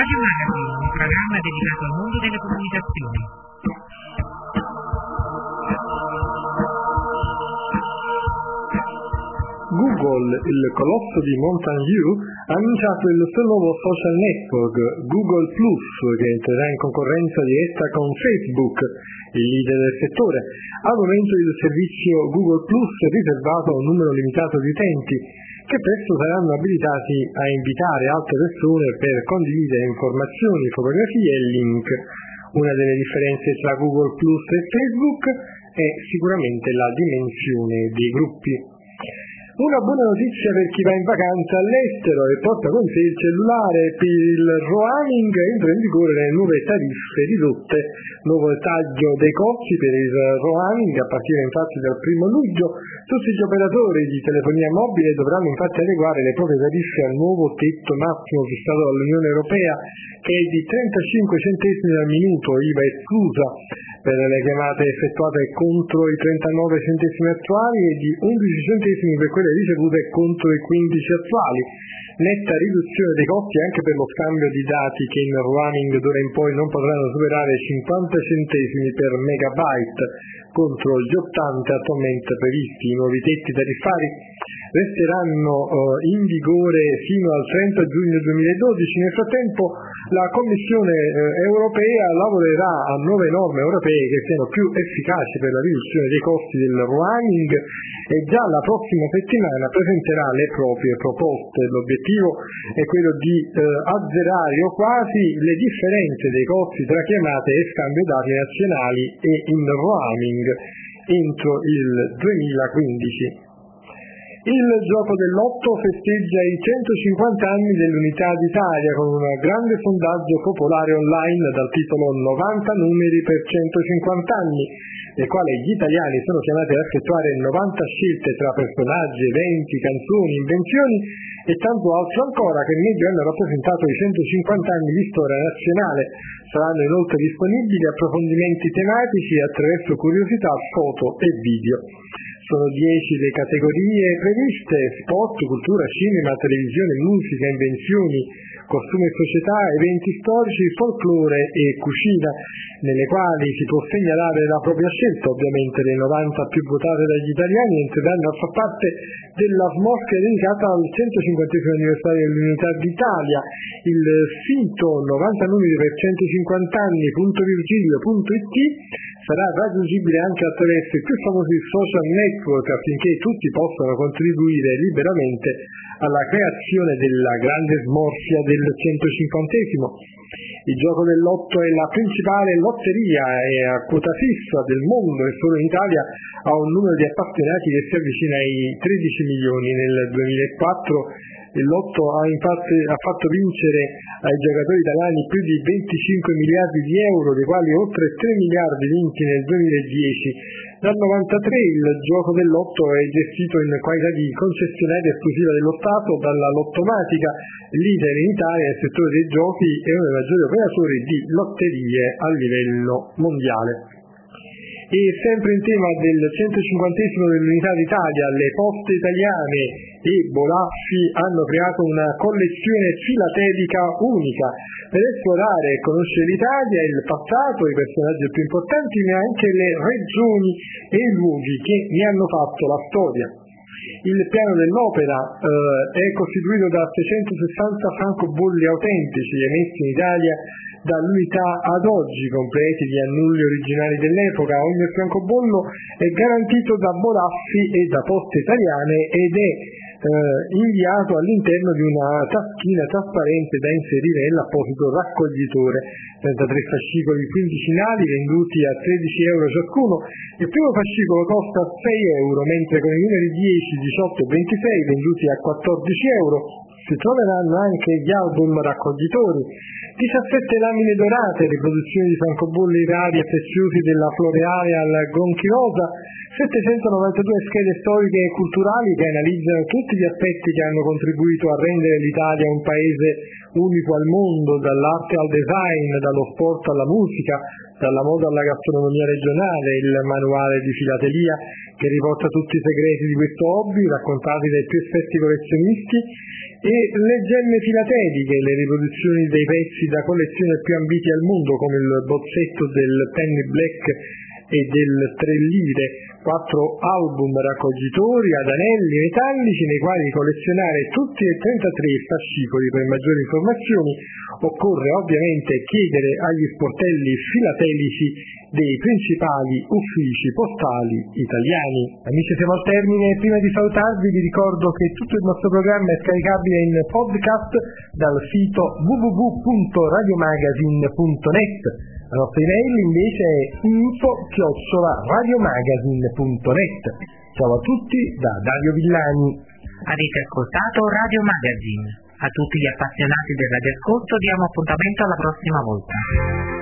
Radio Magazine, un programma dedicato al mondo delle comunicazioni. Google, il colosso di Mountain View, ha annunciato il suo nuovo social network, Google+, che entrerà in concorrenza diretta con Facebook, il leader del settore. Al momento il servizio Google+, è riservato a un numero limitato di utenti, che presto saranno abilitati a invitare altre persone per condividere informazioni, fotografie e link. Una delle differenze tra Google+ e Facebook è sicuramente la dimensione dei gruppi. Una buona notizia per chi va in vacanza all'estero e porta con sé il cellulare: per il roaming entra in vigore le nuove tariffe ridotte, nuovo taglio dei costi per il roaming a partire infatti dal 1 luglio. Tutti gli operatori di telefonia mobile dovranno infatti adeguare le proprie tariffe al nuovo tetto massimo fissato dall'Unione Europea, che è di 35 centesimi al minuto, IVA esclusa, per le chiamate effettuate contro i 39 centesimi attuali e di 11 centesimi per quelle ricevute contro i 15 attuali. Netta riduzione dei costi anche per lo scambio di dati, che in roaming d'ora in poi non potranno superare 50 centesimi per megabyte contro gli 80 attualmente previsti. I nuovi tetti tariffari resteranno in vigore fino al 30 giugno 2012. Nel frattempo la Commissione europea lavorerà a nuove norme europee che siano più efficaci per la riduzione dei costi del roaming e già la prossima settimana presenterà le proprie proposte. L'obiettivo è quello di azzerare o quasi le differenze dei costi tra chiamate e scambio dati nazionali e in roaming entro il 2015. Il gioco dell'otto festeggia i 150 anni dell'Unità d'Italia con un grande sondaggio popolare online dal titolo 90 numeri per 150 anni, nel quale gli italiani sono chiamati a effettuare 90 scelte tra personaggi, eventi, canzoni, invenzioni e tanto altro ancora, che in medio hanno rappresentato i 150 anni di storia nazionale. Saranno inoltre disponibili approfondimenti tematici attraverso curiosità, foto e video. Sono 10 le categorie previste: sport, cultura, cinema, televisione, musica, invenzioni, costume e società, eventi storici, folklore e cucina, nelle quali si può segnalare la propria scelta. Ovviamente le 90 più votate dagli italiani entreranno a far parte della smorfia dedicata al 150° anniversario dell'Unità d'Italia. Il sito 90 numeri per 150 anni.virgilio.it sarà raggiungibile anche attraverso i più famosi social network, affinché tutti possano contribuire liberamente alla creazione della grande smorfia del 150°. Il gioco dell'otto è la principale lotteria e a quota fissa del mondo e solo in Italia ha un numero di appassionati che si avvicina ai 13 milioni. Nel 2004 il lotto ha fatto vincere ai giocatori italiani più di 25 miliardi di euro, dei quali oltre 3 miliardi vinti nel 2010. Dal 1993 il gioco dell'otto è gestito in qualità di concessionaria esclusiva dello Stato dalla Lottomatica, leader in Italia nel settore dei giochi e uno dei maggiori operatori di lotterie a livello mondiale. E sempre in tema del 150° dell'Unità d'Italia, le Poste Italiane e Bolaffi hanno creato una collezione filatelica unica per esplorare e conoscere l'Italia, il passato, i personaggi più importanti, ma anche le regioni e i luoghi che ne hanno fatto la storia. Il piano dell'opera è costituito da 660 francobolli autentici emessi in Italia dall'unità ad oggi, completi di annulli originali dell'epoca. Ogni francobollo è garantito da Bolaffi e da Poste Italiane ed è inviato all'interno di una taschina trasparente da inserire nell'apposito raccoglitore. 33 fascicoli quindicinali venduti a 13 euro ciascuno. Il primo fascicolo costa 6 euro, mentre con i numeri 10, 18 e 26 venduti a 14 euro si troveranno anche gli album raccoglitori, 17 lamine dorate, riproduzioni di francobolli rari e preziosi della Floreale al Gonchirosa, 792 schede storiche e culturali che analizzano tutti gli aspetti che hanno contribuito a rendere l'Italia un paese unico al mondo, dall'arte al design, dallo sport alla musica, dalla moda alla gastronomia regionale, il manuale di filatelia che riporta tutti i segreti di questo hobby raccontati dai più esperti collezionisti, e le gemme filateliche, le riproduzioni dei pezzi da collezione più ambiti al mondo, come il bozzetto del Penny Black e del 3 lire, 4 album raccoglitori ad anelli metallici nei quali collezionare tutti e 33 fascicoli. Per maggiori informazioni occorre ovviamente chiedere agli sportelli filatelici dei principali uffici postali italiani. Amici, siamo al termine. Prima di salutarvi vi ricordo che tutto il nostro programma è scaricabile in podcast dal sito www.radiomagazine.net. La nostra email invece è info@radiomagazine.net. Ciao a tutti da Dario Villani. Avete ascoltato Radio Magazine. A tutti gli appassionati del radioascolto diamo appuntamento alla prossima volta.